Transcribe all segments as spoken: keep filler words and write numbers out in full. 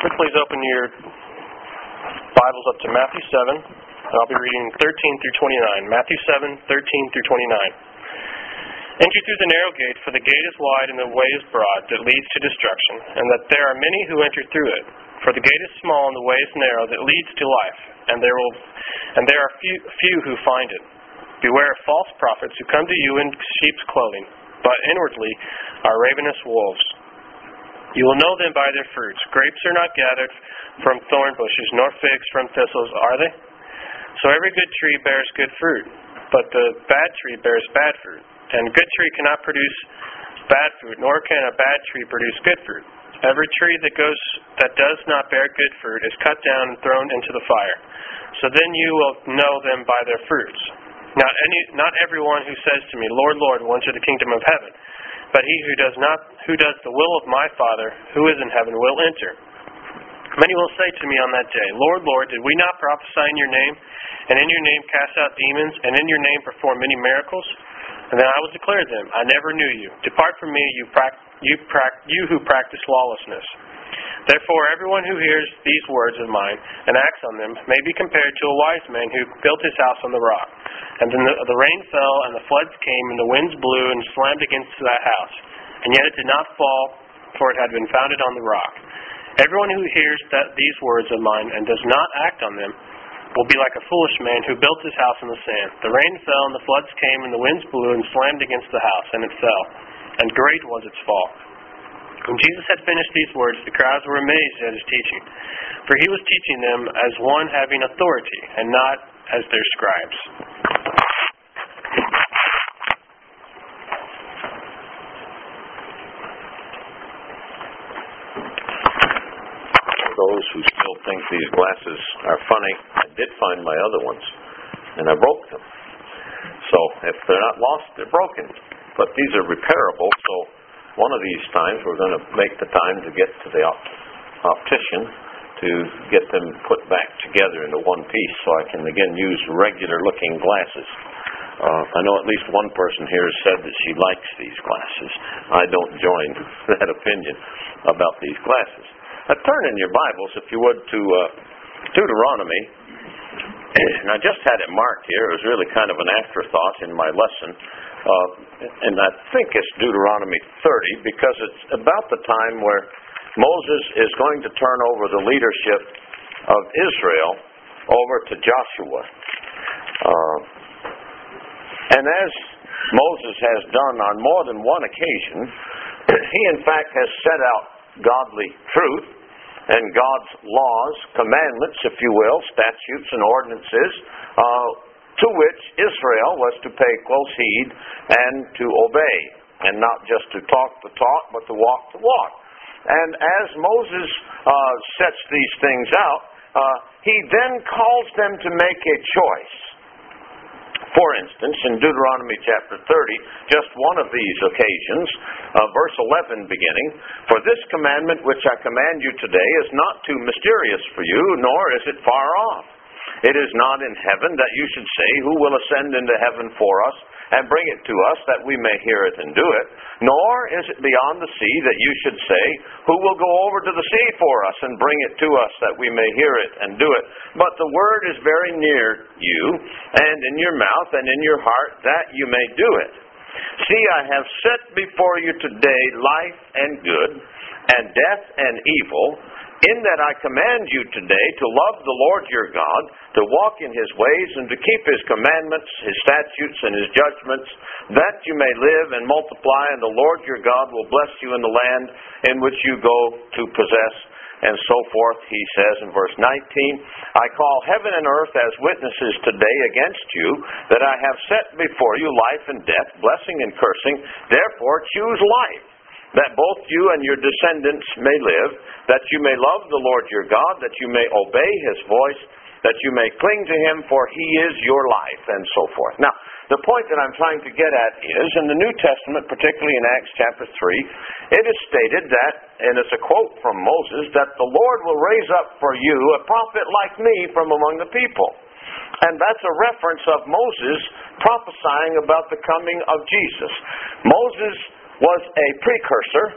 would please open your Bibles up to Matthew seven, and I'll be reading thirteen through twenty-nine. Matthew seven, thirteen through twenty-nine. Enter through the narrow gate, for the gate is wide and the way is broad that leads to destruction, and that there are many who enter through it. For the gate is small and the way is narrow that leads to life, and there will, and there are few, few who find it. Beware of false prophets who come to you in sheep's clothing, but inwardly are ravenous wolves. You will know them by their fruits. Grapes are not gathered from thorn bushes, nor figs from thistles, are they? So every good tree bears good fruit, but the bad tree bears bad fruit. And a good tree cannot produce bad fruit, nor can a bad tree produce good fruit. Every tree that goes that does not bear good fruit is cut down and thrown into the fire. So then you will know them by their fruits. Not any, not everyone who says to me, Lord, Lord, will enter the kingdom of heaven, but he who does not, who does the will of my Father who is in heaven will enter. Many will say to me on that day, Lord, Lord, did we not prophesy in your name, and in your name cast out demons, and in your name perform many miracles? And then I will declare to them, I never knew you. Depart from me, you, prac- you, prac- you who practice lawlessness. Therefore, everyone who hears these words of mine and acts on them may be compared to a wise man who built his house on the rock. And then the, the rain fell, and the floods came, and the winds blew and slammed against that house. And yet it did not fall, for it had been founded on the rock. Everyone who hears that these words of mine and does not act on them will be like a foolish man who built his house on the sand. The rain fell, and the floods came, and the winds blew and slammed against the house, and it fell. And great was its fall. When Jesus had finished these words, the crowds were amazed at his teaching, for he was teaching them as one having authority, and not as their scribes. Those who still think these glasses are funny, I did find my other ones, and I broke them. So if they're not lost, they're broken. But these are repairable, so one of these times we're going to make the time to get to the op- optician to get them put back together into one piece so I can again use regular-looking glasses. Uh, I know at least one person here has said that she likes these glasses. I don't join that opinion about these glasses. Now, turn in your Bibles, if you would, to uh, Deuteronomy. And I just had it marked here. It was really kind of an afterthought in my lesson. Uh, and I think it's Deuteronomy thirty, because it's about the time where Moses is going to turn over the leadership of Israel over to Joshua. Uh, and as Moses has done on more than one occasion, he in fact has set out godly truth and God's laws, commandments, if you will, statutes and ordinances, uh, to which Israel was to pay close heed and to obey, and not just to talk the talk, but to walk the walk. And as Moses uh, sets these things out, uh, he then calls them to make a choice. For instance, in Deuteronomy chapter thirty, just one of these occasions, uh, verse eleven beginning, For this commandment which I command you today is not too mysterious for you, nor is it far off. It is not in heaven that you should say, Who will ascend into heaven for us, and bring it to us that we may hear it and do it? Nor is it beyond the sea that you should say, Who will go over to the sea for us, and bring it to us that we may hear it and do it? But the word is very near you, and in your mouth and in your heart, that you may do it. See, I have set before you today life and good, and death and evil, in that I command you today to love the Lord your God, to walk in His ways, and to keep His commandments, His statutes, and His judgments, that you may live and multiply, and the Lord your God will bless you in the land in which you go to possess. And so forth, he says in verse nineteen, I call heaven and earth as witnesses today against you, that I have set before you life and death, blessing and cursing. Therefore choose life, that both you and your descendants may live, that you may love the Lord your God, that you may obey His voice, that you may cling to Him, for He is your life, and so forth. Now, the point that I'm trying to get at is, in the New Testament, particularly in Acts chapter three, it is stated that, and it's a quote from Moses, that the Lord will raise up for you a prophet like me from among the people. And that's a reference of Moses prophesying about the coming of Jesus. Moses was a precursor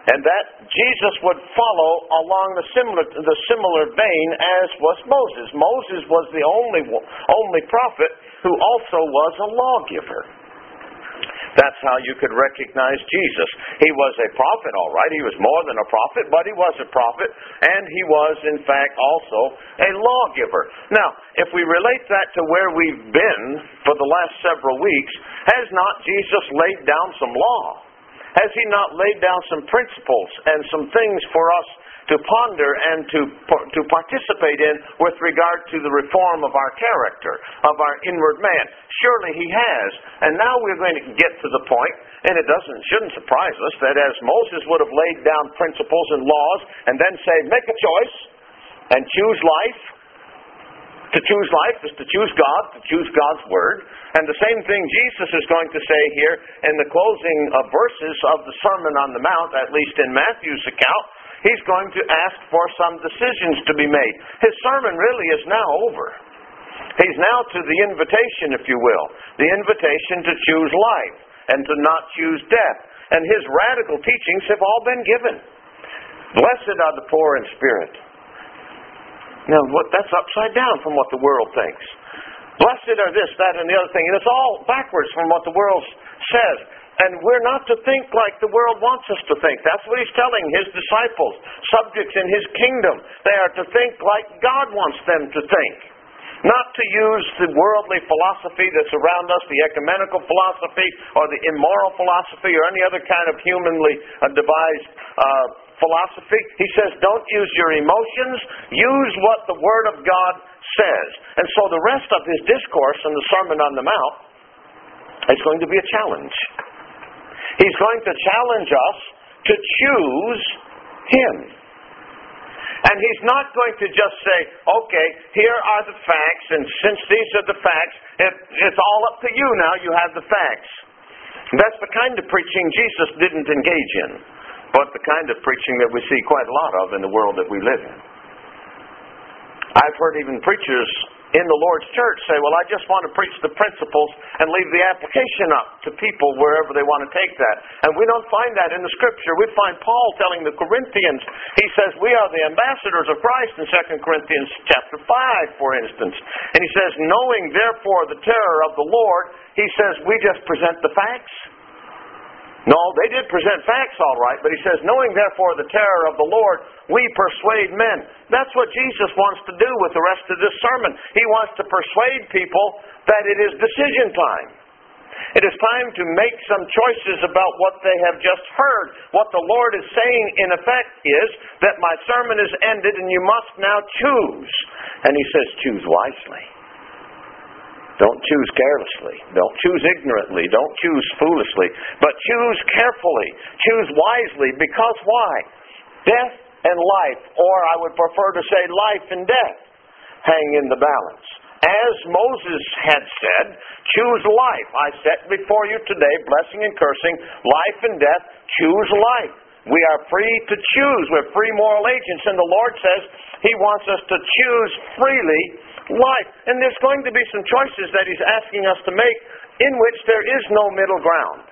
and that Jesus would follow along the similar the similar vein as was Moses. Moses was the only only prophet who also was a lawgiver. That's how you could recognize Jesus. He was a prophet, all right. He was more than a prophet, but he was a prophet, and he was, in fact, also a lawgiver. Now, if we relate that to where we've been for the last several weeks, has not Jesus laid down some law? Has he not laid down some principles and some things for us to ponder and to to participate in with regard to the reform of our character, of our inward man? Surely he has. And now we're going to get to the point, and it doesn't shouldn't surprise us, that as Moses would have laid down principles and laws and then say, make a choice and choose life. To choose life is to choose God, to choose God's Word. And the same thing Jesus is going to say here in the closing uh, verses of the Sermon on the Mount, at least in Matthew's account. He's going to ask for some decisions to be made. His sermon really is now over. He's now to the invitation, if you will. The invitation to choose life and to not choose death. And his radical teachings have all been given. Blessed are the poor in spirit. Now, what, that's upside down from what the world thinks. Blessed are this, that, and the other thing. And it's all backwards from what the world says. And we're not to think like the world wants us to think. That's what he's telling his disciples, subjects in his kingdom. They are to think like God wants them to think. Not to use the worldly philosophy that's around us, the ecumenical philosophy, or the immoral philosophy, or any other kind of humanly uh, devised uh, philosophy. He says, don't use your emotions. Use what the Word of God says. And so the rest of his discourse in the Sermon on the Mount is going to be a challenge. He's going to challenge us to choose him. And he's not going to just say, okay, here are the facts, and since these are the facts, it, it's all up to you now, you have the facts. That's the kind of preaching Jesus didn't engage in, but the kind of preaching that we see quite a lot of in the world that we live in. I've heard even preachers in the Lord's church say, well, I just want to preach the principles and leave the application up to people wherever they want to take that. And we don't find that in the Scripture. We find Paul telling the Corinthians, he says, we are the ambassadors of Christ in Second Corinthians chapter five, for instance. And he says, knowing therefore the terror of the Lord, he says, we just present the facts. No, they did present facts all right, but he says, knowing therefore the terror of the Lord, we persuade men. That's what Jesus wants to do with the rest of this sermon. He wants to persuade people that it is decision time. It is time to make some choices about what they have just heard. What the Lord is saying, in effect, is that my sermon is ended and you must now choose. And he says, choose wisely. Don't choose carelessly. Don't choose ignorantly. Don't choose foolishly. But choose carefully. Choose wisely. Because why? Death and life, or I would prefer to say life and death, hang in the balance. As Moses had said, choose life. I set before you today blessing and cursing, life and death. Choose life. We are free to choose. We're free moral agents. And the Lord says he wants us to choose freely life. And there's going to be some choices that he's asking us to make in which there is no middle ground.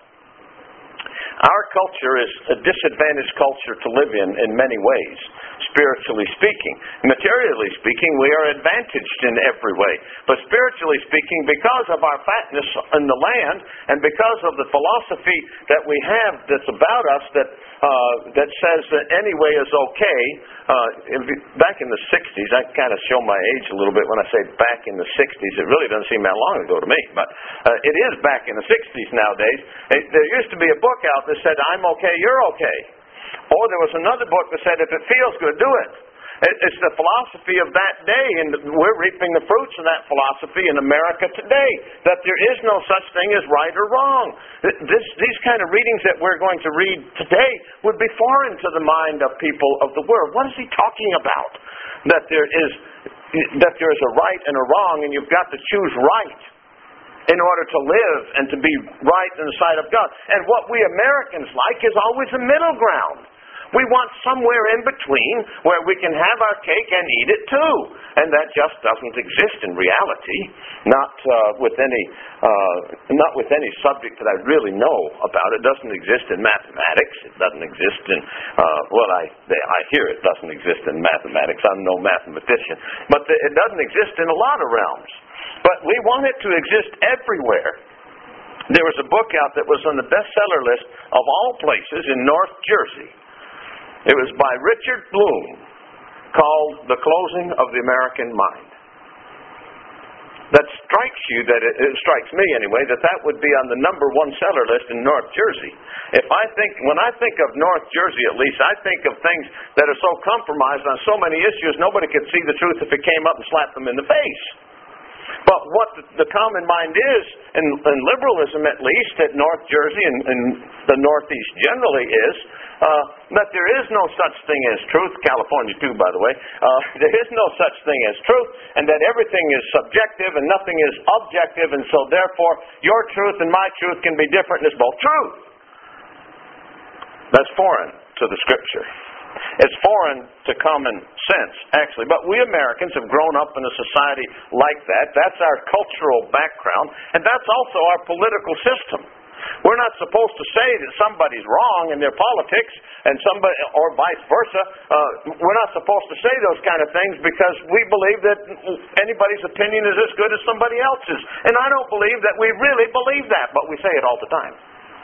Our culture is a disadvantaged culture to live in in many ways, spiritually speaking. Materially speaking, we are advantaged in every way. But spiritually speaking, because of our fatness in the land and because of the philosophy that we have that's about us that uh, that says that any way is okay, uh, back in the sixties, I kind of show my age a little bit when I say back in the sixties. It really doesn't seem that long ago to me, but uh, it is back in the sixties nowadays. It, there used to be a book out that said, I'm okay, you're okay. Or there was another book that said, if it feels good, do it. It's the philosophy of that day, and we're reaping the fruits of that philosophy in America today, that there is no such thing as right or wrong. This, these kind of readings that we're going to read today would be foreign to the mind of people of the world. What is he talking about? That there is, that there is a right and a wrong, and you've got to choose right in order to live and to be right in the sight of God. And what we Americans like is always a middle ground. We want somewhere in between where we can have our cake and eat it too. And that just doesn't exist in reality. Not uh, with any uh, not with any subject that I really know about. It doesn't exist in mathematics. It doesn't exist in, uh, well, I I hear it doesn't exist in mathematics. I'm no mathematician. But the, it doesn't exist in a lot of realms. But we want it to exist everywhere. There was a book out that was on the bestseller list of all places in North Jersey. It was by Richard Bloom, called The Closing of the American Mind. That strikes you, that it, it strikes me anyway, that that would be on the number one seller list in North Jersey. If I think, when I think of North Jersey at least, I think of things that are so compromised on so many issues, nobody could see the truth if it came up and slapped them in the face. But what the, the common mind is, in, in liberalism at least, at North Jersey and, and the Northeast generally is, uh, that there is no such thing as truth, California too, by the way, uh, there is no such thing as truth, and that everything is subjective and nothing is objective, and so therefore your truth and my truth can be different and it's both true. That's foreign to the Scripture. It's foreign to common sense, actually. But we Americans have grown up in a society like that. That's our cultural background. And that's also our political system. We're not supposed to say that somebody's wrong in their politics, and somebody, or vice versa. Uh, we're not supposed to say those kind of things because we believe that anybody's opinion is as good as somebody else's. And I don't believe that we really believe that, but we say it all the time.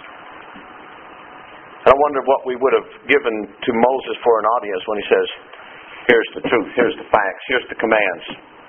I wonder what we would have given to Moses for an audience when he says, here's the truth, here's the facts, here's the commands.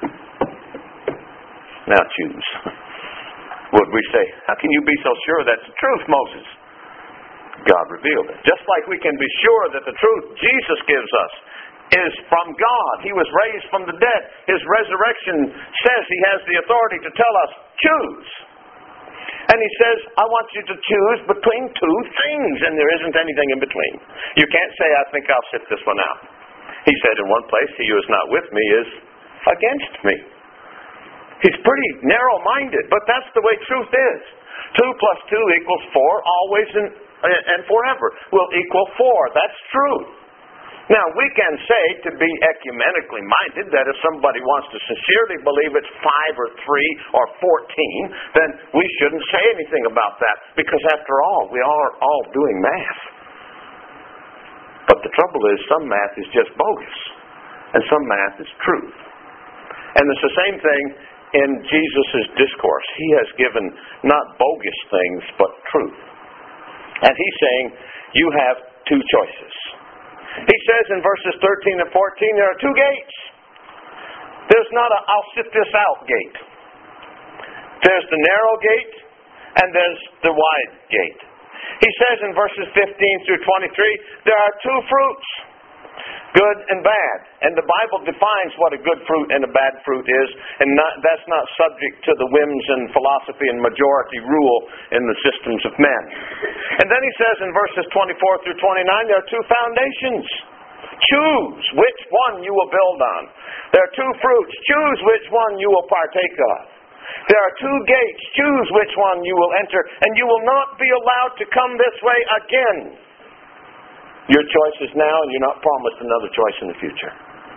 Now choose. Would we say, how can you be so sure that's the truth, Moses? God revealed it. Just like we can be sure that the truth Jesus gives us is from God. He was raised from the dead. His resurrection says He has the authority to tell us, choose. And He says, I want you to choose between two things, and there isn't anything in between. You can't say, I think I'll sit this one out. He said in one place, he who is not with me is against me. He's pretty narrow-minded, but that's the way truth is. Two plus two equals four, always and, and forever will equal four. That's truth. Now, we can say, to be ecumenically minded, that if somebody wants to sincerely believe it's five or three or fourteen, then we shouldn't say anything about that, because after all, we are all doing math. But the trouble is, some math is just bogus, and some math is truth. And it's the same thing in Jesus' discourse. He has given not bogus things, but truth. And He's saying, you have two choices. He says in verses thirteen and fourteen, there are two gates. There's not a, I'll sit this out gate. There's the narrow gate, and there's the wide gate. He says in verses fifteen through twenty-three, there are two fruits, good and bad. And the Bible defines what a good fruit and a bad fruit is, and not, that's not subject to the whims and philosophy and majority rule in the systems of men. And then he says in verses twenty-four through twenty-nine, there are two foundations. Choose which one you will build on. There are two fruits. Choose which one you will partake of. There are two gates. Choose which one you will enter, and you will not be allowed to come this way again. Your choice is now, and you're not promised another choice in the future.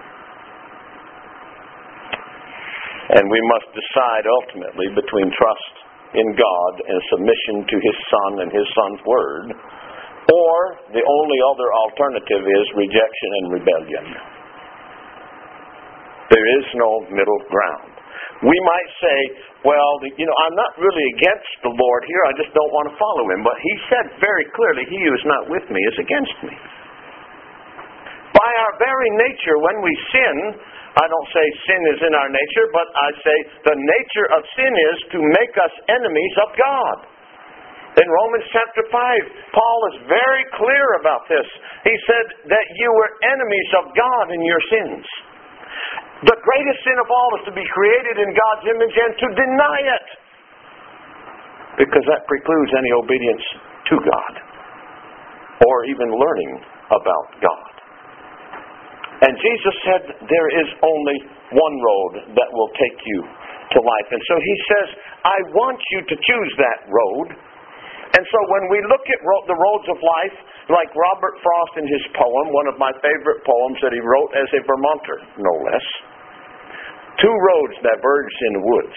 And we must decide ultimately between trust in God and submission to His Son and His Son's Word, or the only other alternative is rejection and rebellion. There is no middle ground. We might say, well, you know, I'm not really against the Lord here, I just don't want to follow Him. But He said very clearly, he who is not with me is against me. By our very nature, when we sin, I don't say sin is in our nature, but I say the nature of sin is to make us enemies of God. In Romans chapter five, Paul is very clear about this. He said that you were enemies of God in your sins. The greatest sin of all is to be created in God's image and to deny it, because that precludes any obedience to God or even learning about God. And Jesus said there is only one road that will take you to life. And so He says, I want you to choose that road. And so when we look at ro- the roads of life, like Robert Frost in his poem, one of my favorite poems that he wrote as a Vermonter, no less. Two roads diverged in the woods.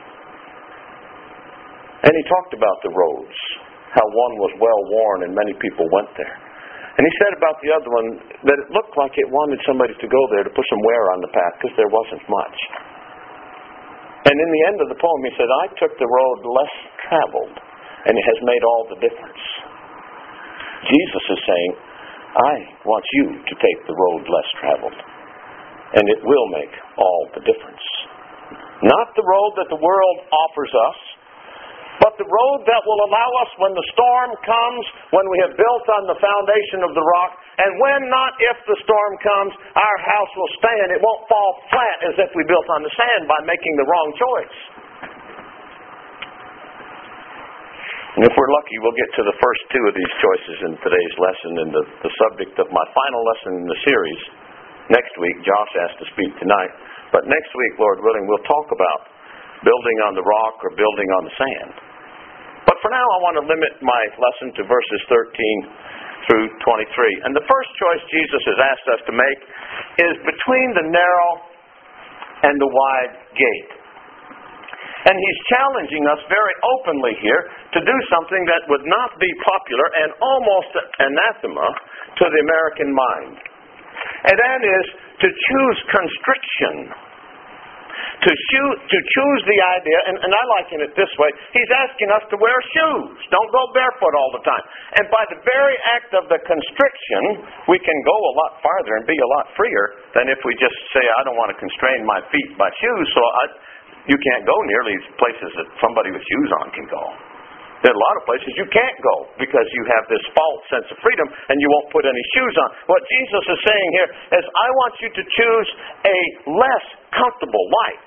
And he talked about the roads, how one was well worn and many people went there. And he said about the other one that it looked like it wanted somebody to go there to put some wear on the path because there wasn't much. And in the end of the poem he said, I took the road less traveled and it has made all the difference. Jesus is saying, I want you to take the road less traveled and it will make all the difference. Not the road that the world offers us, but the road that will allow us when the storm comes, when we have built on the foundation of the rock, and when, not if the storm comes, our house will stand. It won't fall flat as if we built on the sand by making the wrong choice. And if we're lucky, we'll get to the first two of these choices in today's lesson and the, the subject of my final lesson in the series. Next week, Josh asked to speak tonight. But next week, Lord willing, we'll talk about building on the rock or building on the sand. But for now, I want to limit my lesson to verses thirteen through twenty-three. And the first choice Jesus has asked us to make is between the narrow and the wide gate. And he's challenging us very openly here to do something that would not be popular and almost anathema to the American mind. And that is to choose constriction. To choose, to choose the idea, and, and I liken it this way, he's asking us to wear shoes. Don't go barefoot all the time. And by the very act of the constriction, we can go a lot farther and be a lot freer than if we just say, I don't want to constrain my feet by shoes, so I, you can't go near these places that somebody with shoes on can go. There are a lot of places you can't go because you have this false sense of freedom and you won't put any shoes on. What Jesus is saying here is, I want you to choose a less comfortable life.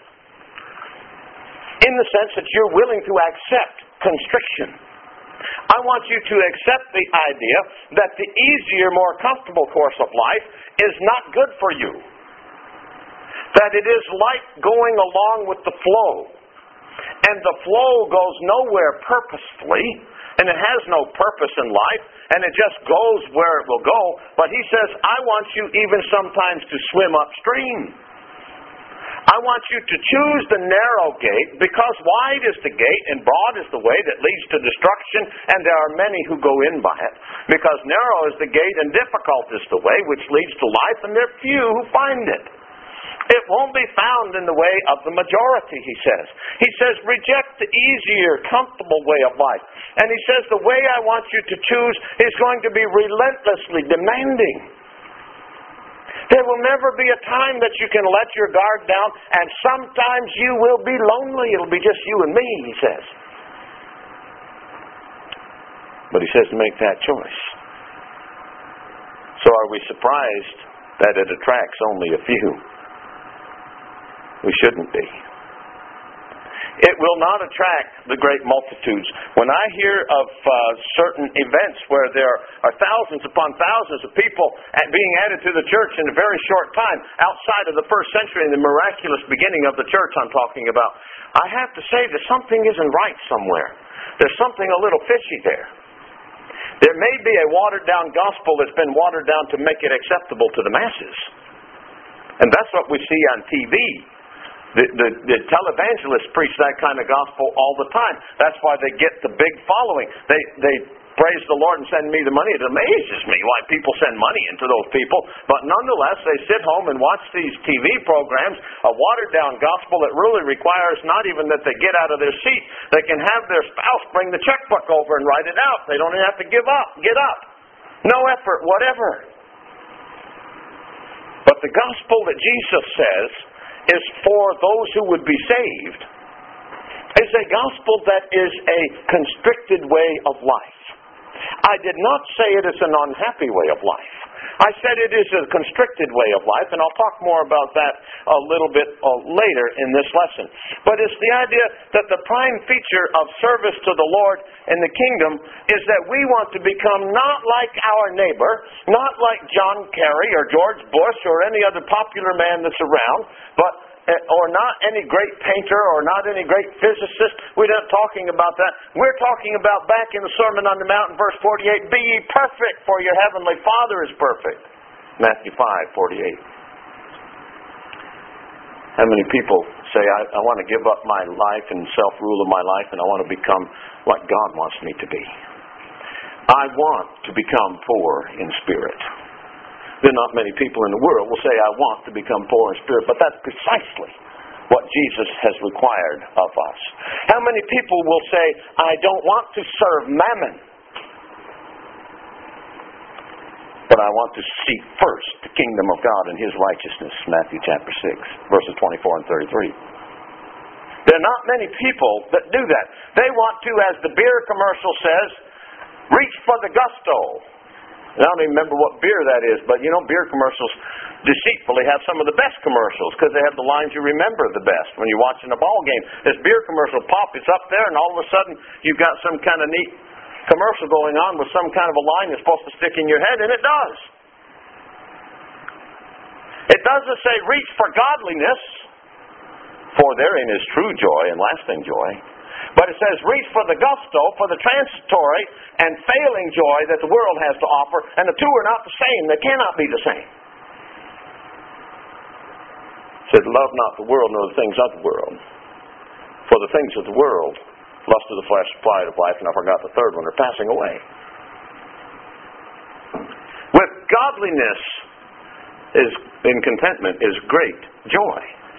In the sense that you're willing to accept constriction. I want you to accept the idea that the easier, more comfortable course of life is not good for you. That it is like going along with the flow. And the flow goes nowhere purposefully, and it has no purpose in life, and it just goes where it will go. But he says, I want you even sometimes to swim upstream. I want you to choose the narrow gate, because wide is the gate and broad is the way that leads to destruction, and there are many who go in by it. Because narrow is the gate and difficult is the way which leads to life, and there are few who find it. It won't be found in the way of the majority, he says. He says, reject the easier, comfortable way of life. And he says, the way I want you to choose is going to be relentlessly demanding. There will never be a time that you can let your guard down, and sometimes you will be lonely. It'll be just you and me, he says. But he says to make that choice. So are we surprised that it attracts only a few? We shouldn't be. It will not attract the great multitudes. When I hear of uh, certain events where there are thousands upon thousands of people being added to the church in a very short time, outside of the first century and the miraculous beginning of the church I'm talking about, I have to say that something isn't right somewhere. There's something a little fishy there. There may be a watered-down gospel that's been watered down to make it acceptable to the masses. And that's what we see on T V. The, the, the televangelists preach that kind of gospel all the time. That's why they get the big following. They they praise the Lord and send me the money. It amazes me why people send money into those people. But nonetheless, they sit home and watch these T V programs, a watered-down gospel that really requires not even that they get out of their seat. They can have their spouse bring the checkbook over and write it out. They don't even have to give up, get up. No effort, whatever. But the gospel that Jesus says is for those who would be saved, is a gospel that is a constricted way of life. I did not say it is an unhappy way of life. I said it is a constricted way of life, and I'll talk more about that a little bit uh, later in this lesson. But it's the idea that the prime feature of service to the Lord in the kingdom is that we want to become not like our neighbor, not like John Kerry or George Bush or any other popular man that's around, but or not any great painter, or not any great physicist. We're not talking about that. We're talking about back in the Sermon on the Mount, verse forty-eight, be ye perfect, for your heavenly Father is perfect. Matthew five forty-eight. How many people say, I, I want to give up my life and self-rule of my life, and I want to become what God wants me to be? I want to become poor in spirit. There are not many people in the world will say, I want to become poor in spirit, but that's precisely what Jesus has required of us. How many people will say, I don't want to serve mammon, but I want to seek first the kingdom of God and His righteousness, Matthew chapter six, verses twenty-four and thirty-three. There are not many people that do that. They want to, as the beer commercial says, reach for the gusto. And I don't even remember what beer that is, but you know, beer commercials deceitfully have some of the best commercials because they have the lines you remember the best when you're watching a ball game. This beer commercial pop, it's up there, and all of a sudden you've got some kind of neat commercial going on with some kind of a line that's supposed to stick in your head, and it does. It doesn't say reach for godliness, for therein is true joy and lasting joy. But it says reach for the gusto, for the transitory and failing joy that the world has to offer, and the two are not the same. They cannot be the same. It says, love not the world nor the things of the world. For the things of the world, lust of the flesh, pride of life, and I forgot the third one, are passing away. With godliness is in contentment is great joy,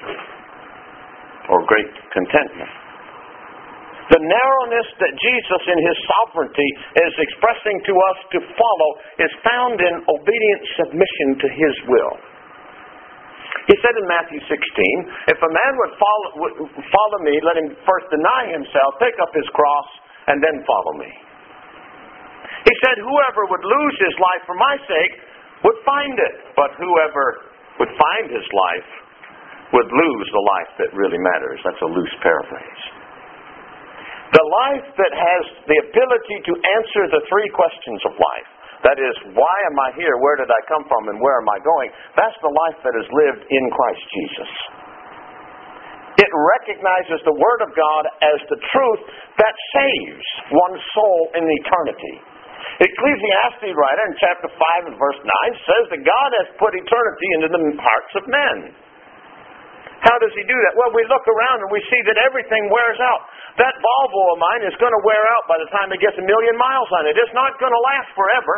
or great contentment. The narrowness that Jesus in His sovereignty is expressing to us to follow is found in obedient submission to His will. He said in Matthew sixteen, if a man would follow, would follow me, let him first deny himself, take up his cross, and then follow me. He said, whoever would lose his life for my sake would find it, but whoever would find his life would lose the life that really matters. That's a loose paraphrase. The life that has the ability to answer the three questions of life. That is, why am I here? Where did I come from? And where am I going? That's the life that is lived in Christ Jesus. It recognizes the Word of God as the truth that saves one's soul in eternity. Ecclesiastes writer in chapter five and verse nine says that God has put eternity into the hearts of men. How does He do that? Well, we look around and we see that everything wears out. That Volvo of mine is going to wear out by the time it gets a million miles on it. It's not going to last forever.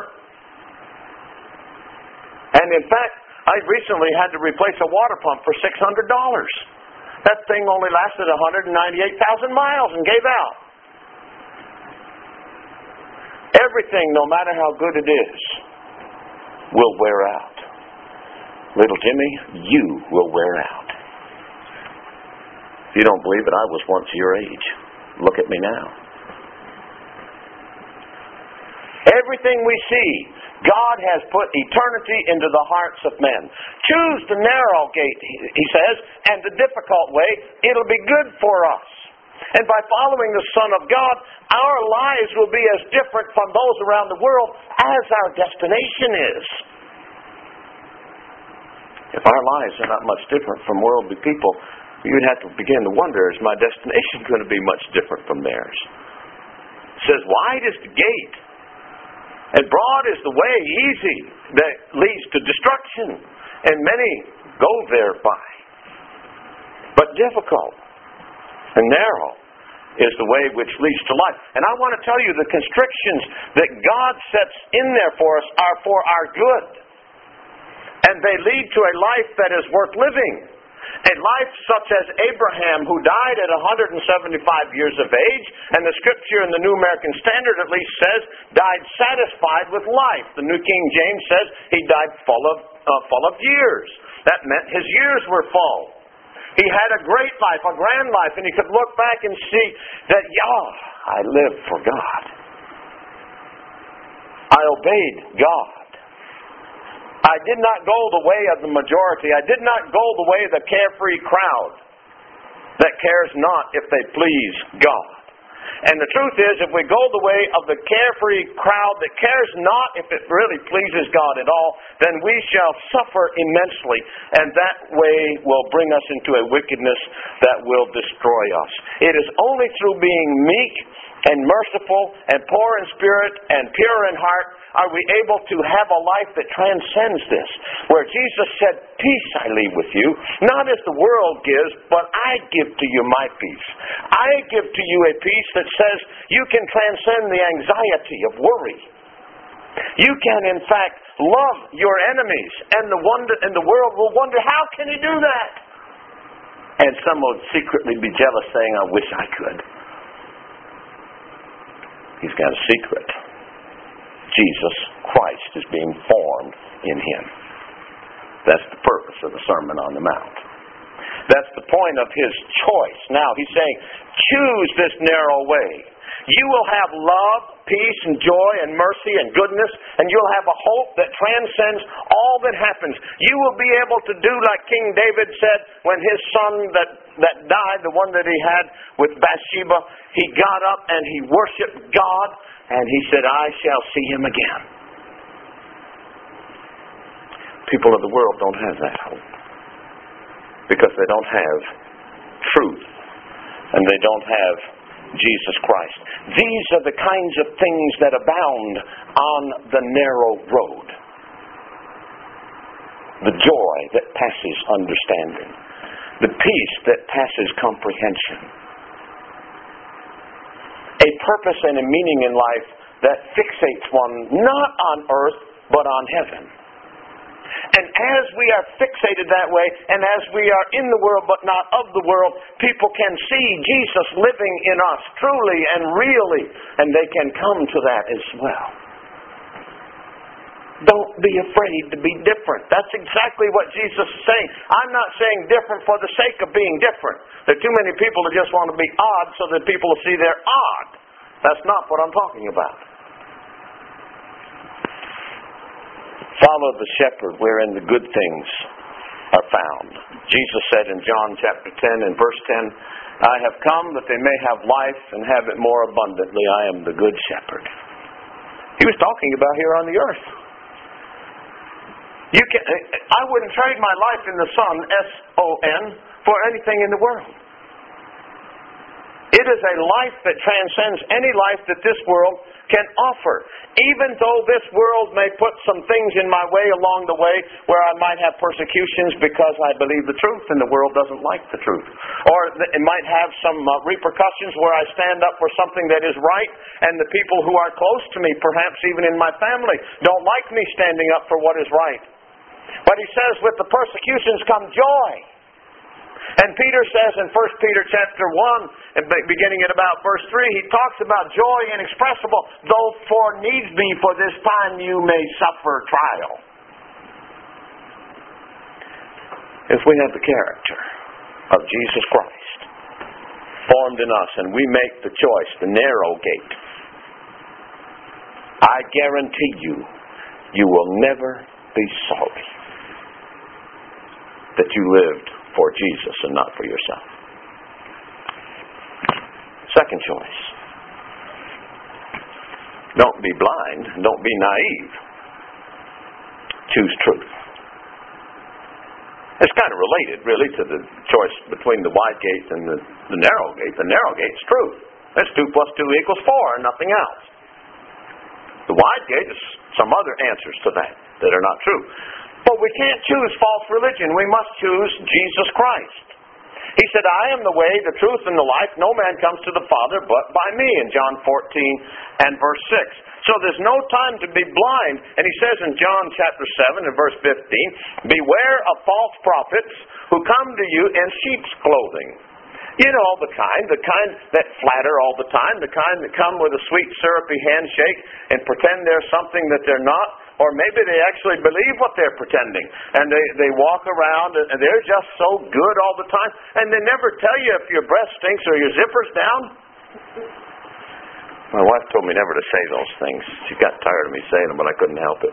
And in fact, I recently had to replace a water pump for six hundred dollars. That thing only lasted one hundred ninety-eight thousand miles and gave out. Everything, no matter how good it is, will wear out. Little Jimmy, you will wear out. If you don't believe it, I was once your age. Look at me now. Everything we see, God has put eternity into the hearts of men. Choose the narrow gate, He says, and the difficult way. It'll be good for us. And by following the Son of God, our lives will be as different from those around the world as our destination is. If our lives are not much different from worldly people, you'd have to begin to wonder, is my destination going to be much different from theirs? It says, wide is the gate, and broad is the way, easy, that leads to destruction, and many go thereby. But difficult and narrow is the way which leads to life. And I want to tell you, the constrictions that God sets in there for us are for our good. And they lead to a life that is worth living. A life such as Abraham, who died at one hundred seventy-five years of age, and the Scripture in the New American Standard at least says, died satisfied with life. The New King James says he died full of, uh, full of years. That meant his years were full. He had a great life, a grand life, and he could look back and see that, yeah, I lived for God. I obeyed God. I did not go the way of the majority. I did not go the way of the carefree crowd that cares not if they please God. And the truth is, if we go the way of the carefree crowd that cares not if it really pleases God at all, then we shall suffer immensely. And that way will bring us into a wickedness that will destroy us. It is only through being meek and merciful and poor in spirit and pure in heart are we able to have a life that transcends this. Where Jesus said, peace I leave with you, not as the world gives, but I give to you my peace. I give to you a peace that says you can transcend the anxiety of worry. You can, in fact, love your enemies, and the wonder, and the world will wonder, how can he do that? And some will secretly be jealous, saying, I wish I could. He's got a secret. Jesus Christ is being formed in him. That's the purpose of the Sermon on the Mount. That's the point of his choice. Now he's saying, choose this narrow way. You will have love, peace, and joy, and mercy, and goodness, and you'll have a hope that transcends all that happens. You will be able to do like King David said when his son that, that died, the one that he had with Bathsheba, he got up and he worshiped God, and he said, I shall see him again. People of the world don't have that hope because they don't have truth and they don't have Jesus Christ. These are the kinds of things that abound on the narrow road. The joy that passes understanding. The peace that passes comprehension. A purpose and a meaning in life that fixates one not on earth but on heaven. And as we are fixated that way, and as we are in the world but not of the world, people can see Jesus living in us truly and really, and they can come to that as well. Don't be afraid to be different. That's exactly what Jesus is saying. I'm not saying different for the sake of being different. There are too many people that just want to be odd so that people will see they're odd. That's not what I'm talking about. Follow the shepherd wherein the good things are found. Jesus said in John chapter ten and verse ten, I have come that they may have life and have it more abundantly. I am the good shepherd. He was talking about here on the earth. You can, I wouldn't trade my life in the sun, S O N, for anything in the world. It is a life that transcends any life that this world can offer. Even though this world may put some things in my way along the way where I might have persecutions because I believe the truth and the world doesn't like the truth. Or it might have some uh, repercussions where I stand up for something that is right and the people who are close to me, perhaps even in my family, don't like me standing up for what is right. But he says with the persecutions come joy. And Peter says in First Peter chapter one, beginning at about verse three, he talks about joy inexpressible, though for needs be for this time you may suffer trial. If we have the character of Jesus Christ formed in us and we make the choice, the narrow gate, I guarantee you, you will never be sorry that you lived for Jesus and not for yourself. Second choice. Don't be blind. Don't be naive. Choose truth. It's kind of related, really, to the choice between the wide gate and the, the narrow gate. The narrow gate's truth. That's two plus two equals four and nothing else. The wide gate is some other answers to that that are not true. But we can't choose false religion. We must choose Jesus Christ. He said, I am the way, the truth, and the life. No man comes to the Father but by me, in John fourteen and verse six. So there's no time to be blind. And he says in John chapter seven and verse fifteen, beware of false prophets who come to you in sheep's clothing. You know, the kind, the kind that flatter all the time, the kind that come with a sweet syrupy handshake and pretend they're something that they're not. Or maybe they actually believe what they're pretending. And they, they walk around and they're just so good all the time. And they never tell you if your breath stinks or your zipper's down. My wife told me never to say those things. She got tired of me saying them, but I couldn't help it.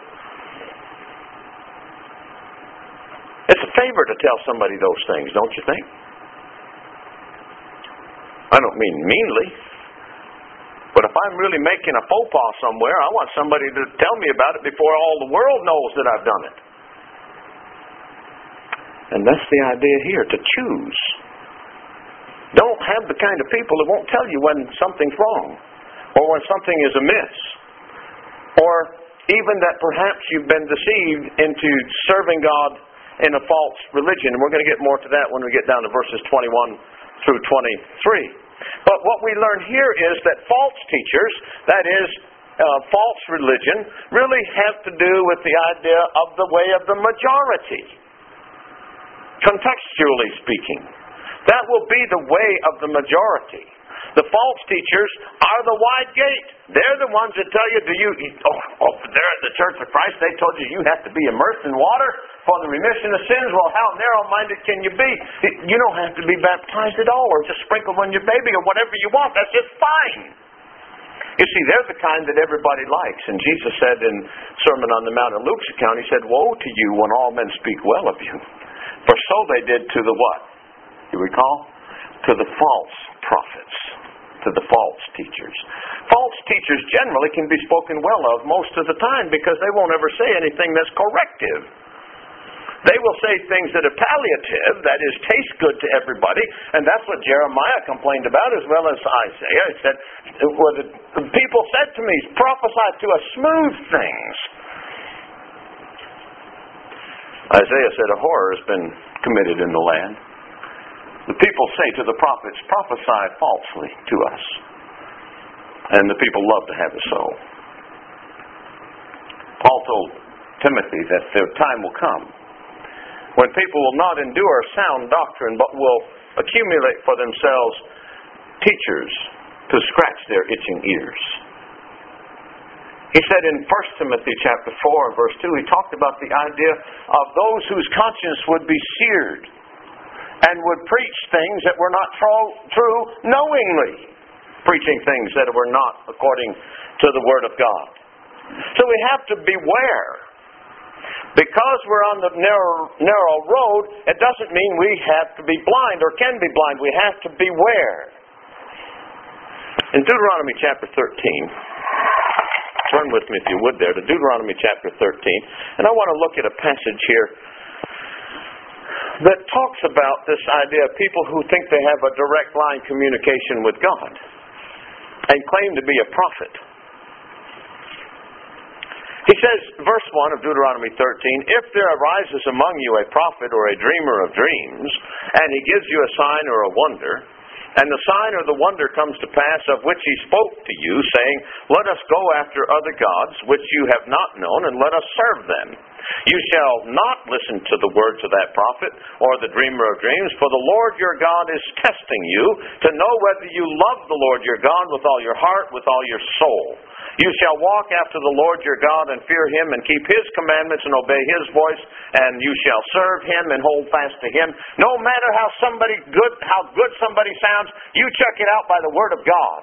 It's a favor to tell somebody those things, don't you think? I don't mean meanly. if I'm really making a faux pas somewhere, I want somebody to tell me about it before all the world knows that I've done it. And that's the idea here, to choose. Don't have the kind of people that won't tell you when something's wrong, or when something is amiss, or even that perhaps you've been deceived into serving God in a false religion. And we're going to get more to that when we get down to verses twenty-one through twenty-three. But what we learn here is that false teachers, that is, uh, false religion, really have to do with the idea of the way of the majority. Contextually speaking, that will be the way of the majority. The false teachers are the wide gate. They're the ones that tell you, do you, oh, oh, there at the Church of Christ, they told you you have to be immersed in water for the remission of sins. Well, how narrow-minded can you be? You don't have to be baptized at all, or just sprinkle on your baby, or whatever you want. That's just fine. You see, they're the kind that everybody likes. And Jesus said in Sermon on the Mount in Luke's account, He said, woe to you when all men speak well of you. For so they did to the what? You recall? To the false prophets. To the false teachers. False teachers generally can be spoken well of most of the time because they won't ever say anything that's corrective. They will say things that are palliative, that is, taste good to everybody, and that's what Jeremiah complained about as well as Isaiah. He said, well, the people said to me, prophesy to us smooth things. Isaiah said, a horror has been committed in the land. The people say to the prophets, prophesy falsely to us. And the people love to have it so. Paul told Timothy that their time will come when people will not endure sound doctrine, but will accumulate for themselves teachers to scratch their itching ears. He said in First Timothy chapter four and verse two, he talked about the idea of those whose conscience would be seared and would preach things that were not true knowingly, preaching things that were not according to the Word of God. So we have to beware. Because we're on the narrow, narrow road, it doesn't mean we have to be blind or can be blind. We have to beware. In Deuteronomy chapter thirteen, turn with me if you would there to Deuteronomy chapter thirteen, and I want to look at a passage here that talks about this idea of people who think they have a direct line communication with God and claim to be a prophet. He says, verse one of Deuteronomy thirteen, if there arises among you a prophet or a dreamer of dreams, and he gives you a sign or a wonder, and the sign or the wonder comes to pass of which he spoke to you, saying, let us go after other gods which you have not known, and let us serve them. You shall not listen to the words of that prophet or the dreamer of dreams, for the Lord your God is testing you to know whether you love the Lord your God with all your heart, with all your soul. You shall walk after the Lord your God and fear Him and keep His commandments and obey His voice, and you shall serve Him and hold fast to Him. No matter how somebody good, how good somebody sounds, you check it out by the Word of God.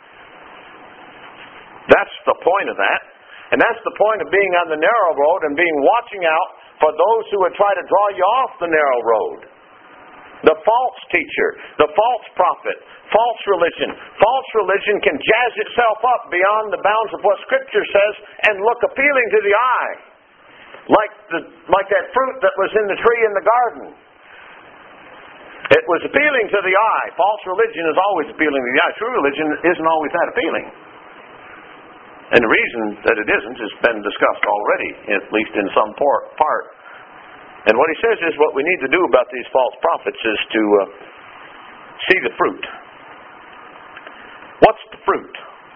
That's the point of that. And that's the point of being on the narrow road and being watching out for those who would try to draw you off the narrow road. The false teacher, the false prophet, false religion. False religion can jazz itself up beyond the bounds of what Scripture says and look appealing to the eye. Like the like that fruit that was in the tree in the garden. It was appealing to the eye. False religion is always appealing to the eye. True religion isn't always that appealing. And the reason that it isn't has been discussed already, at least in some part. And what he says is what we need to do about these false prophets is to uh, see the fruit. What's the fruit?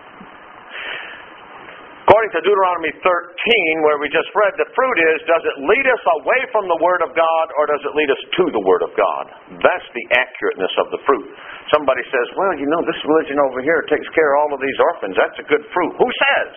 According to Deuteronomy thirteen, where we just read, the fruit is, does it lead us away from the Word of God, or does it lead us to the Word of God? That's the accurateness of the fruit. Somebody says, well, you know, this religion over here takes care of all of these orphans. That's a good fruit. Who says?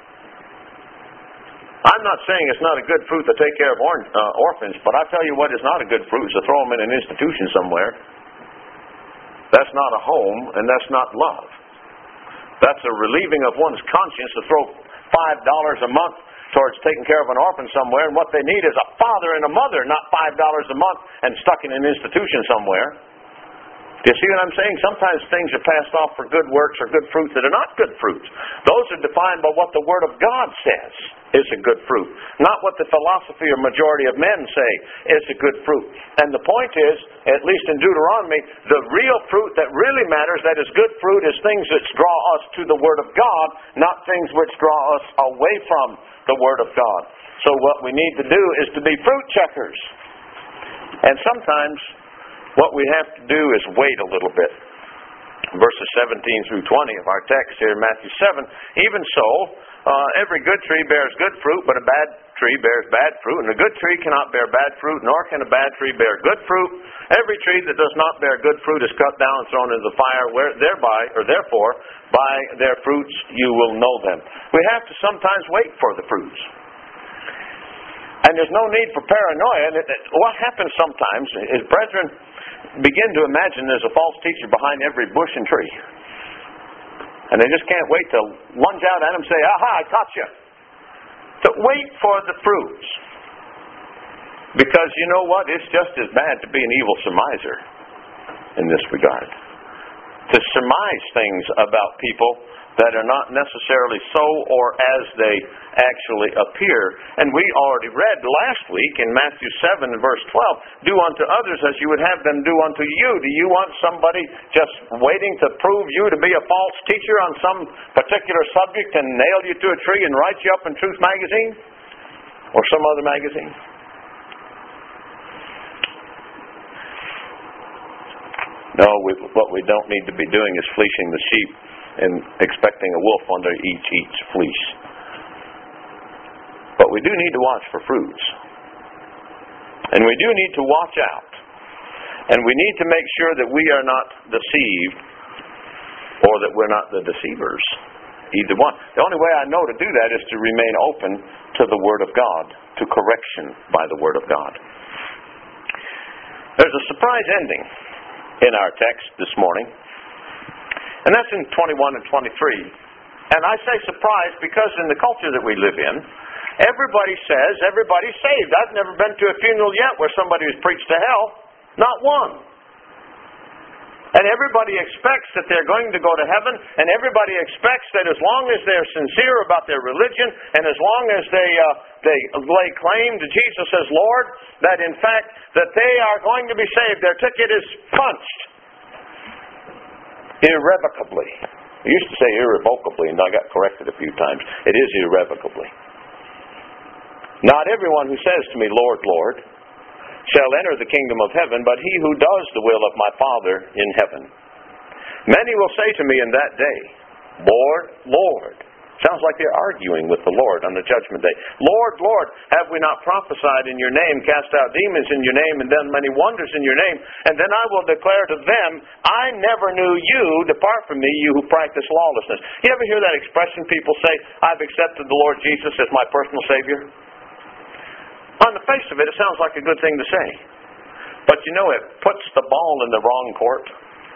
I'm not saying it's not a good fruit to take care of or, uh, orphans, but I tell you what is not a good fruit is to throw them in an institution somewhere. That's not a home, and that's not love. That's a relieving of one's conscience to throw five dollars a month towards taking care of an orphan somewhere, and what they need is a father and a mother, not five dollars a month and stuck in an institution somewhere. Do you see what I'm saying? Sometimes things are passed off for good works or good fruits that are not good fruits. Those are defined by what the Word of God says is a good fruit, not what the philosophy or majority of men say is a good fruit. And the point is, at least in Deuteronomy, the real fruit that really matters, that is good fruit, is things that draw us to the Word of God, not things which draw us away from the Word of God. So what we need to do is to be fruit checkers. And sometimes what we have to do is wait a little bit. Verses seventeen through twenty of our text here in Matthew seven, even so, uh, every good tree bears good fruit, but a bad tree bears bad fruit. And a good tree cannot bear bad fruit, nor can a bad tree bear good fruit. Every tree that does not bear good fruit is cut down and thrown into the fire, where thereby, or therefore, by their fruits you will know them. We have to sometimes wait for the fruits. And there's no need for paranoia. What happens sometimes is brethren begin to imagine there's a false teacher behind every bush and tree. And they just can't wait to lunge out at him and say, aha, I caught you. To wait for the fruits. Because you know what? It's just as bad to be an evil surmiser in this regard. To surmise things about people that are not necessarily so or as they actually appear. And we already read last week in Matthew seven verse twelve, do unto others as you would have them do unto you. Do you want somebody just waiting to prove you to be a false teacher on some particular subject and nail you to a tree and write you up in Truth magazine? Or some other magazine? No, we, what we don't need to be doing is fleecing the sheep and expecting a wolf under each each fleece. But we do need to watch for fruits. And we do need to watch out. And we need to make sure that we are not deceived or that we're not the deceivers. Either one. The only way I know to do that is to remain open to the Word of God, to correction by the Word of God. There's a surprise ending in our text this morning. And that's in twenty-one and twenty-three. And I say surprise because in the culture that we live in, everybody says everybody's saved. I've never been to a funeral yet where somebody was preached to hell. Not one. And everybody expects that they're going to go to heaven, and everybody expects that as long as they're sincere about their religion, and as long as they uh, they lay claim to Jesus as Lord, that in fact that they are going to be saved. Their ticket is punched irrevocably. I used to say irrevocably, and I got corrected a few times. It is irrevocably. Not everyone who says to me, Lord, Lord, shall enter the kingdom of heaven, but he who does the will of my Father in heaven. Many will say to me in that day, Lord, Lord. Sounds like they're arguing with the Lord on the judgment day. Lord, Lord, have we not prophesied in your name, cast out demons in your name, and done many wonders in your name? And then I will declare to them, I never knew you, depart from me, you who practice lawlessness. You ever hear that expression? People say, I've accepted the Lord Jesus as my personal Savior. On the face of it, it sounds like a good thing to say. But you know, it puts the ball in the wrong court.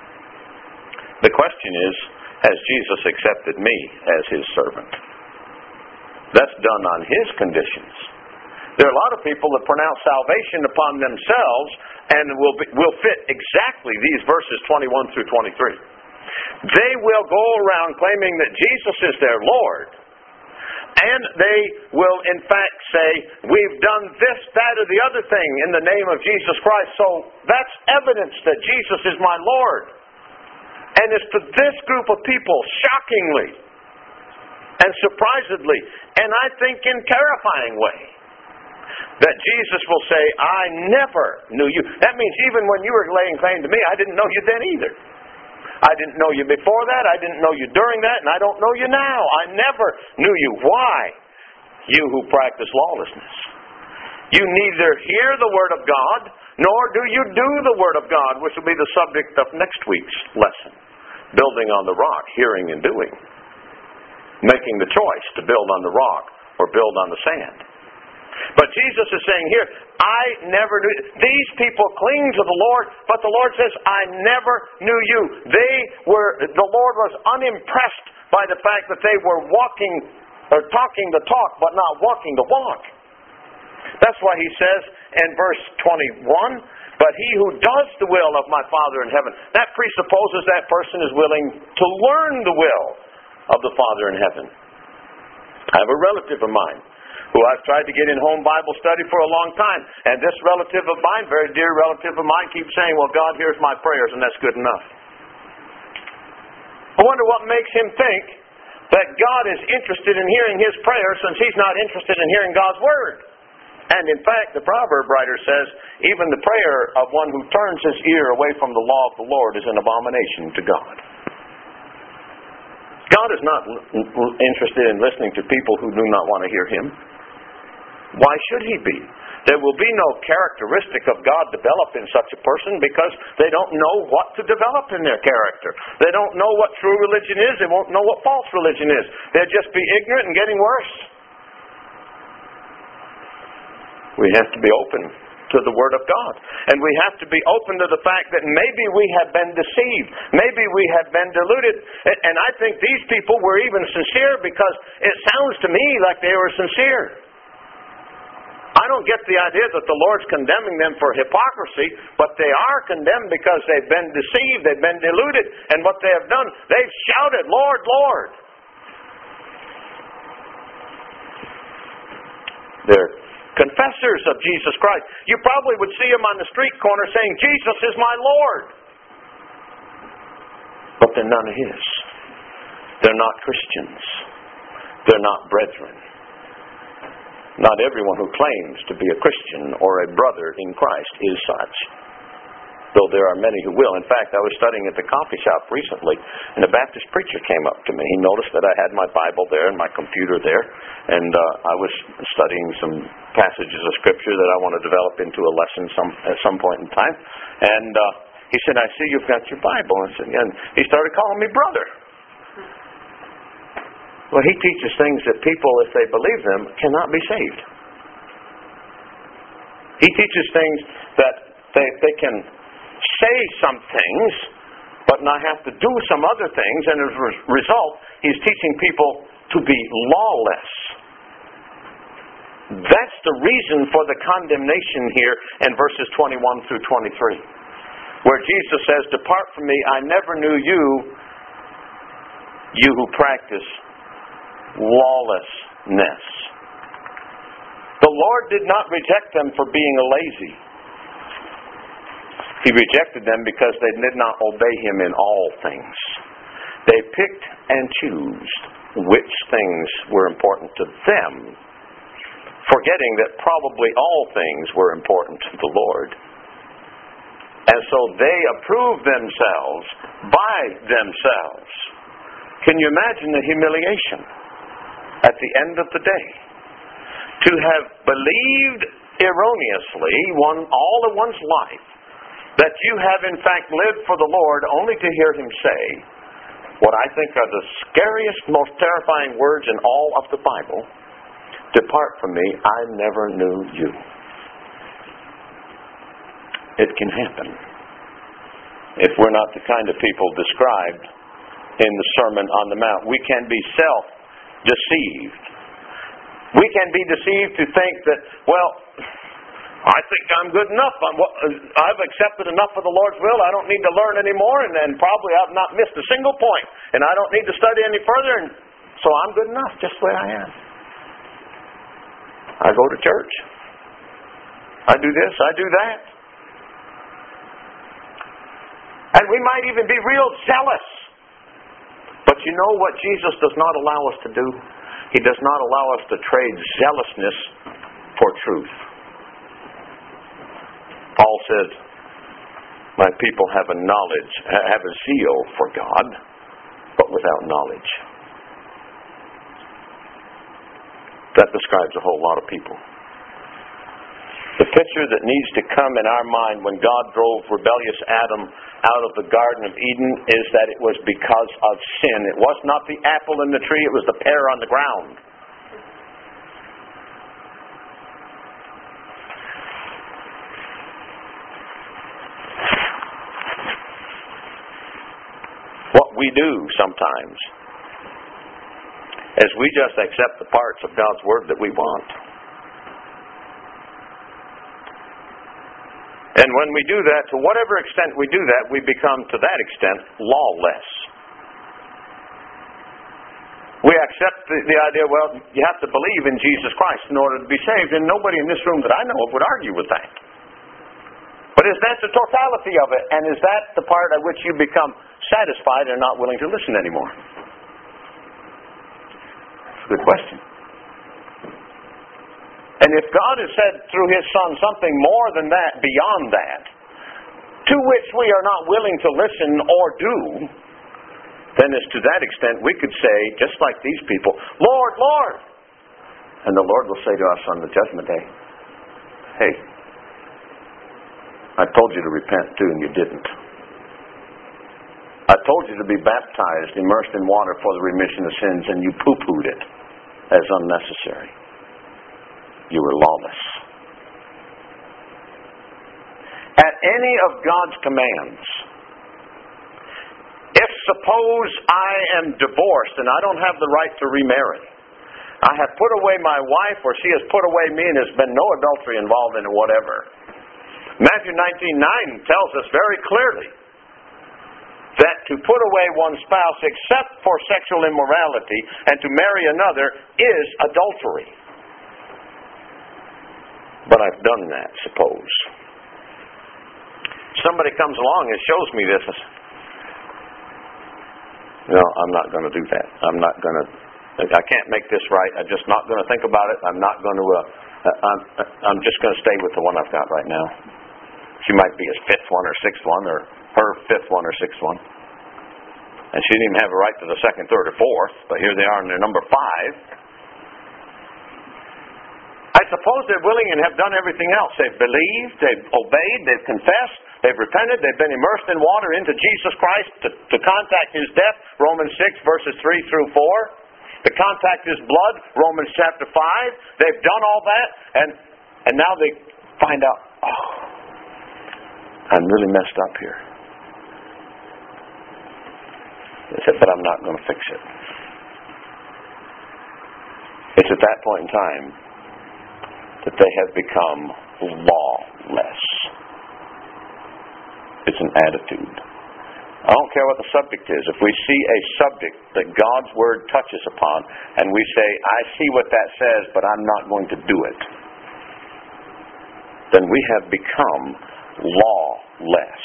The question is, has Jesus accepted me as his servant? That's done on his conditions. There are a lot of people that pronounce salvation upon themselves and will be, will fit exactly these verses twenty-one through twenty-three. They will go around claiming that Jesus is their Lord, and they will in fact say, we've done this, that, or the other thing in the name of Jesus Christ, so that's evidence that Jesus is my Lord. And it's to this group of people, shockingly and surprisedly, and I think in terrifying way, that Jesus will say, I never knew you. That means even when you were laying claim to me, I didn't know you then either. I didn't know you before that, I didn't know you during that, and I don't know you now. I never knew you. Why? You who practice lawlessness. You neither hear the Word of God, nor do you do the Word of God, which will be the subject of next week's lesson. Building on the rock, hearing and doing. Making the choice to build on the rock or build on the sand. But Jesus is saying here, I never knew. These people cling to the Lord, but the Lord says, I never knew you. They were, the Lord was unimpressed by the fact that they were walking or talking the talk, but not walking the walk. That's why he says in verse twenty-one, but he who does the will of my Father in heaven. That presupposes that person is willing to learn the will of the Father in heaven. I have a relative of mine who I've tried to get in home Bible study for a long time. And this relative of mine, very dear relative of mine, keeps saying, well, God hears my prayers, and that's good enough. I wonder what makes him think that God is interested in hearing his prayers since he's not interested in hearing God's Word. And in fact, the proverb writer says, even the prayer of one who turns his ear away from the law of the Lord is an abomination to God. God is not interested in listening to people who do not want to hear Him. Why should He be? There will be no characteristic of God developed in such a person because they don't know what to develop in their character. They don't know what true religion is. They won't know what false religion is. They'll just be ignorant and getting worse. We have to be open to the Word of God. And we have to be open to the fact that maybe we have been deceived. Maybe we have been deluded. And I think these people were even sincere because it sounds to me like they were sincere. I don't get the idea that the Lord's condemning them for hypocrisy, but they are condemned because they've been deceived, they've been deluded, and what they have done, they've shouted, Lord, Lord. They're confessors of Jesus Christ. You probably would see them on the street corner saying, Jesus is my Lord. But they're none of His. They're not Christians. They're not brethren. Not everyone who claims to be a Christian or a brother in Christ is such, though there are many who will. In fact, I was studying at the coffee shop recently, and a Baptist preacher came up to me. He noticed that I had my Bible there and my computer there, and uh, I was studying some passages of Scripture that I want to develop into a lesson some at some point in time. And uh, he said, I see you've got your Bible. I said, yeah. And he started calling me brother. Well, he teaches things that people, if they believe them, cannot be saved. He teaches things that they, they can say some things, but not have to do some other things, and as a result, he's teaching people to be lawless. That's the reason for the condemnation here in verses twenty-one through twenty-three, where Jesus says, Depart from me, I never knew you, you who practice lawlessness. The Lord did not reject them for being lazy. He rejected them because they did not obey Him in all things. They picked and chose which things were important to them, forgetting that probably all things were important to the Lord. And so they approved themselves by themselves. Can you imagine the humiliation at the end of the day? To have believed erroneously one, all of one's life that you have in fact lived for the Lord only to hear Him say what I think are the scariest, most terrifying words in all of the Bible. Depart from me, I never knew you. It can happen if we're not the kind of people described in the Sermon on the Mount. We can be self-deceived. We can be deceived to think that, well, I think I'm good enough. I'm, I've accepted enough of the Lord's will. I don't need to learn anymore, and, and probably I've not missed a single point, and I don't need to study any further, and so I'm good enough just the way I am. I go to church. I do this. I do that. And we might even be real zealous. But you know what Jesus does not allow us to do? He does not allow us to trade zealousness for truth. Paul said, my people have a knowledge, have a zeal for God, but without knowledge. That describes a whole lot of people. The picture that needs to come in our mind when God drove rebellious Adam out of the Garden of Eden is that it was because of sin. It was not the apple in the tree, it was the pear on the ground. What we do sometimes is we just accept the parts of God's Word that we want. And when we do that, to whatever extent we do that, we become, to that extent, lawless. We accept the, the idea, well, you have to believe in Jesus Christ in order to be saved, and nobody in this room that I know of would argue with that. But is that the totality of it? And is that the part at which you become satisfied and not willing to listen anymore? That's a good question. And if God has said through His Son something more than that, beyond that, to which we are not willing to listen or do, then as to that extent we could say, just like these people, Lord, Lord! And the Lord will say to us on the judgment day, hey, I told you to repent too, and you didn't. I told you to be baptized, immersed in water for the remission of sins, and you poo-pooed it as unnecessary. You were lawless. At any of God's commands, if suppose I am divorced and I don't have the right to remarry, I have put away my wife or she has put away me and there's been no adultery involved in it, whatever. Matthew nineteen nine tells us very clearly that to put away one's spouse except for sexual immorality and to marry another is adultery. But I've done that, suppose. Somebody comes along and shows me this. No, I'm not going to do that. I'm not going to, I can't make this right. I'm just not going to think about it. I'm not going to, uh, I'm, I'm just going to stay with the one I've got right now. She might be his fifth one or sixth one or her fifth one or sixth one. And she didn't even have a right to the second, third, or fourth, but here they are in their number five. I suppose they're willing and have done everything else. They've believed, they've obeyed, they've confessed, they've repented, they've been immersed in water into Jesus Christ to, to contact His death, Romans six, verses three through four. To contact His blood, Romans chapter five. They've done all that, and, and now they find out, oh, I'm really messed up here. They said, but I'm not going to fix it. It's at that point in time that they have become lawless. It's an attitude. I don't care what the subject is. If we see a subject that God's Word touches upon, and we say, I see what that says, but I'm not going to do it, then we have become lawless.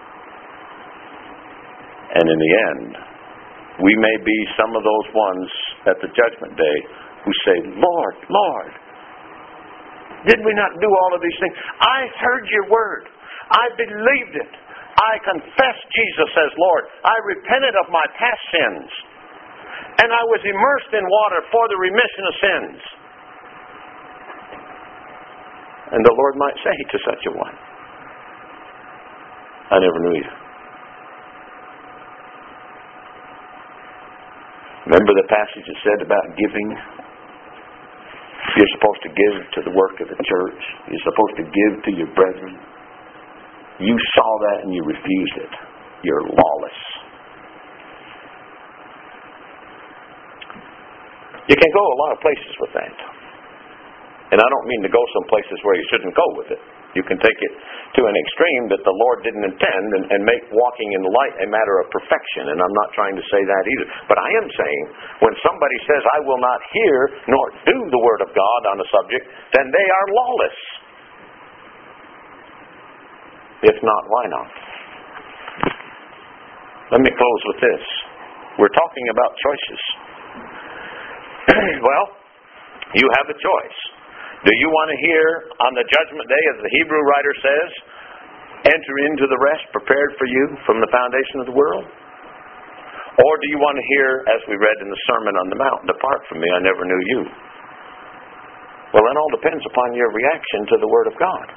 And in the end, we may be some of those ones at the judgment day who say, Lord, Lord, did we not do all of these things? I heard your word. I believed it. I confessed Jesus as Lord. I repented of my past sins. And I was immersed in water for the remission of sins. And the Lord might say to such a one, I never knew you. Remember the passage that said about giving? You're supposed to give to the work of the church. You're supposed to give to your brethren. You saw that and you refused it. You're lawless. You can go a lot of places with that. And I don't mean to go some places where you shouldn't go with it. You can take it to an extreme that the Lord didn't intend and, and make walking in the light a matter of perfection. And I'm not trying to say that either. But I am saying, when somebody says, I will not hear nor do the Word of God on a subject, then they are lawless. If not, why not? Let me close with this. We're talking about choices. Well, you have a choice. Do you want to hear on the judgment day, as the Hebrew writer says, enter into the rest prepared for you from the foundation of the world? Or do you want to hear, as we read in the Sermon on the Mount, depart from me, I never knew you? Well, that all depends upon your reaction to the Word of God.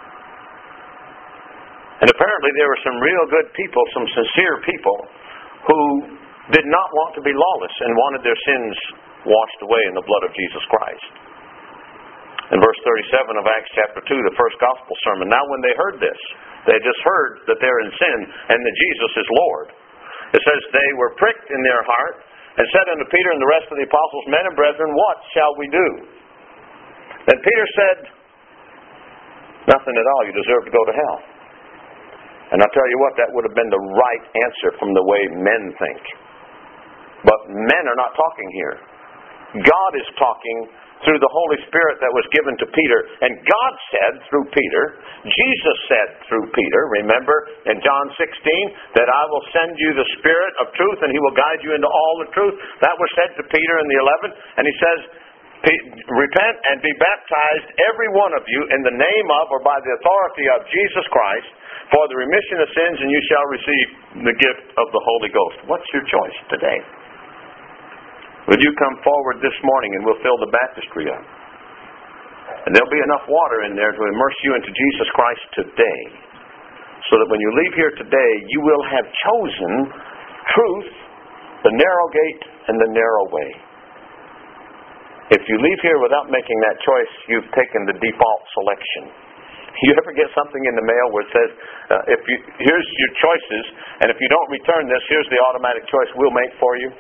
And apparently there were some real good people, some sincere people, who did not want to be lawless and wanted their sins washed away in the blood of Jesus Christ. In verse thirty-seven of Acts chapter two, the first gospel sermon, now when they heard this, they had just heard that they're in sin and that Jesus is Lord. It says, they were pricked in their heart and said unto Peter and the rest of the apostles, men and brethren, what shall we do? Then Peter said, Nothing at all. You deserve to go to hell. And I'll tell you what, that would have been the right answer from the way men think. But men are not talking here. God is talking through the Holy Spirit that was given to Peter. And God said through Peter, Jesus said through Peter, remember in John sixteen, that I will send you the Spirit of truth and He will guide you into all the truth. That was said to Peter in the eleventh. And He says, repent and be baptized, every one of you, in the name of or by the authority of Jesus Christ, for the remission of sins, and you shall receive the gift of the Holy Ghost. What's your choice today? Will you come forward this morning and we'll fill the baptistry up? And there'll be enough water in there to immerse you into Jesus Christ today, so that when you leave here today, you will have chosen truth, the narrow gate, and the narrow way. If you leave here without making that choice, you've taken the default selection. You ever get something in the mail where it says, uh, "If you here's your choices, and if you don't return this, here's the automatic choice we'll make for you"?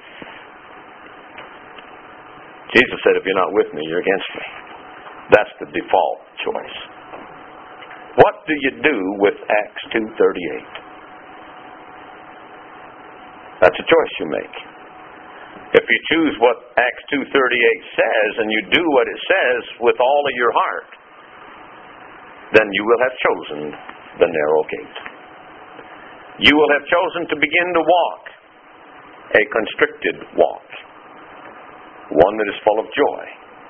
Jesus said, if you're not with me, you're against me. That's the default choice. What do you do with Acts two thirty-eight? That's a choice you make. If you choose what Acts two thirty-eight says, and you do what it says with all of your heart, then you will have chosen the narrow gate. You will have chosen to begin to walk a constricted walk, one that is full of joy,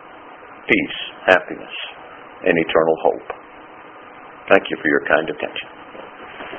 peace, happiness, and eternal hope. Thank you for your kind attention.